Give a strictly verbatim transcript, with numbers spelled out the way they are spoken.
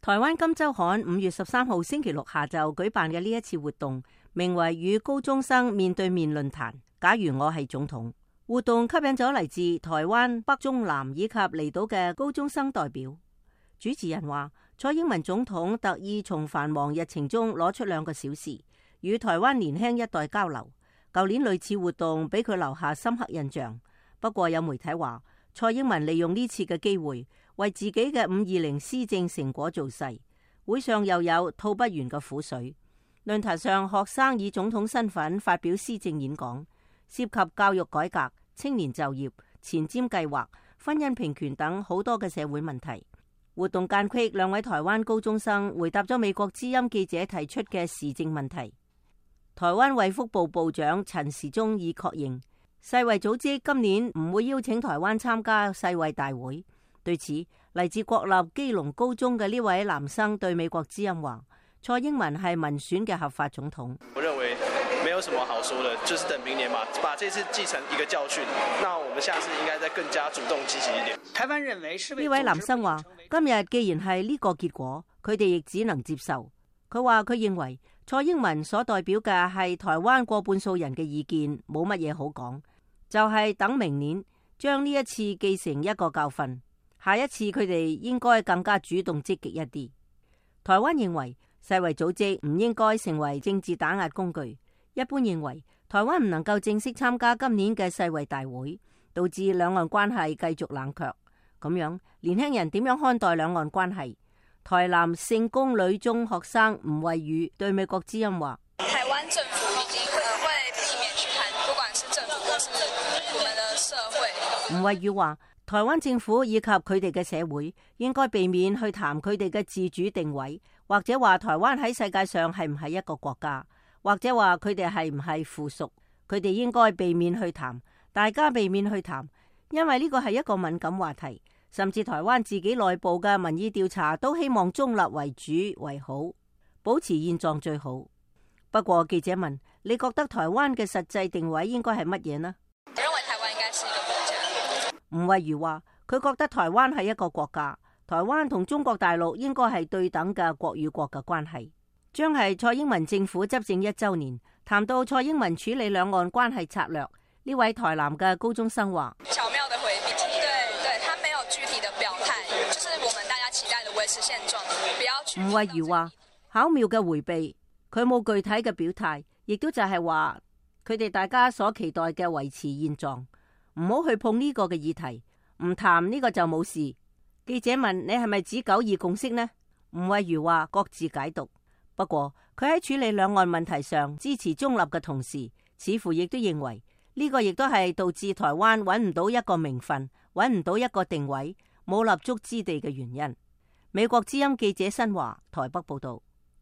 台灣金周刊五月十三號星期六下晝舉辦嘅呢一次活動，名為與高中生面對面論壇。假如我係總統，活動吸引咗嚟自台灣北中南以及離島嘅高中生代表。主持人話，蔡英文總統特意從繁忙日程中攞出兩個小時，與台灣年輕一代交流。舊年類似活動俾佢留下深刻印象。不過有媒體話，蔡英文利用呢次嘅機會，為自己嘅五二零施政成果造勢。會上又有吐不完嘅苦水。論壇上，學生以總統身份發表施政演講，涉及教育改革、青年就業、前瞻計劃、婚姻平權等好多嘅社會問題。活動間隙，兩位台灣高中生回答咗美國之音記者提出嘅時政問題。台灣衛福部部長陳時中已確認，世衛組織今年唔會邀請台灣參加世衛大會。對此，嚟自國立基隆高中嘅呢位男生對美國之音話，蔡英文係民選嘅合法總統。 我認為沒有什麼好說的，就是等明年嘛，把這次記成一個教訓。那我們下次應該再更加主動積極一點。台灣認為呢位男生話，今日既然係呢個結果，佢哋亦只能接受。佢話佢認為蔡英文所代表嘅係台灣過半數人嘅意見，冇乜嘢好講，就係等明年將呢一次記成一個教訓。下一次佢哋應該更加主動積極一啲。台灣認為世衛組織唔應該成為政治打壓工具。一般認為台灣唔能夠正式參加今年嘅世衛大會，導致兩岸關係繼續冷卻。咁樣年輕人點樣看待兩岸關係？台南聖公女中學生吳慧宇對美國之音話： 台灣政府已經會避免去談，不管是政府或是我們的社會。 吳慧宇話：台灣政府以及佢哋嘅社會應該避免去談佢哋嘅自主定位，或者話台灣喺世界上係唔係一個國家，或者話佢哋係唔係附屬。佢哋應該避免去談，大家避免去談，因為呢個係一個敏感話題。甚至台灣自己內部嘅民意調查都希望中立為主為好，保持現狀最好。不過記者問：你覺得台灣嘅實際定位應該係乜嘢呢？ 我認為台灣應該是一個國家。 吳慧如話：佢覺得台灣係一個國家，台灣同中國大陸應該係對等嘅國與國嘅關係。將係蔡英文政府執政一週年，談到蔡英文處理兩岸關係策略，呢位台南嘅高中生話： 巧妙的回避，對對，他沒有具體的表態，就是我們大家期待的維持現狀，不要去。 吳慧如話：巧妙嘅回避，佢冇具體嘅表態，亦都就係話佢哋大家所期待嘅維持現狀，唔好去碰呢個嘅議題，唔談呢個就冇事。記者問：你係咪指九二共識呢？吳慧如話：各自解讀。不過佢喺處理兩岸問題上支持中立嘅同時，似乎亦都認為呢個亦都係導致台灣揾唔到一個名分，揾唔到一個定位，冇立足之地嘅原因。美國之音記者新華台北報道。